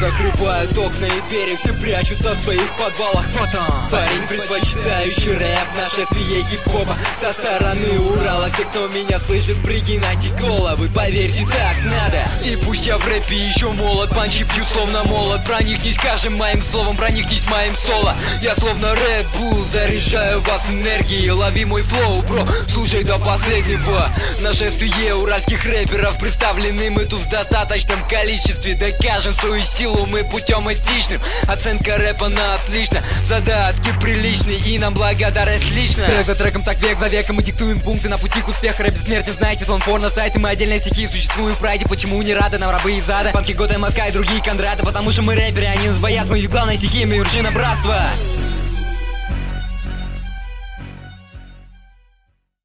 закрывают окна и двери, все прячутся в своих подвалах. Вот он, парень, предпочитающий рэп, нашествие хип-хопа со стороны Урала. Все, кто меня слышит, пригинайте головы, поверьте, так надо. И пусть я в рэпе еще молод, панчи пью словно молот. Проникнись каждым моим словом, проникнись моим соло. Я словно Red Bull, заряжаю вас энергией. Лови мой флоу, бро, слушай до последнего. Нашествие уральских рэперов, представлены мы тут в достаточном количестве. Докажем свою силу мы путем этичным. Оценка рэпа на отлично, задатки приличные и нам благодарность лично. Трек за треком, так век за веком мы диктуем пункты на пути к успеху. Рэп бессмертен, знаете, слон на сайте. Мы отдельные стихи существуем в прайде. Почему не рады нам рабы из ада? Банки года МСК и другие Кондраты. Потому что мы рэперы, они нас боятся. Мы их главная стихия, мы вершина братства.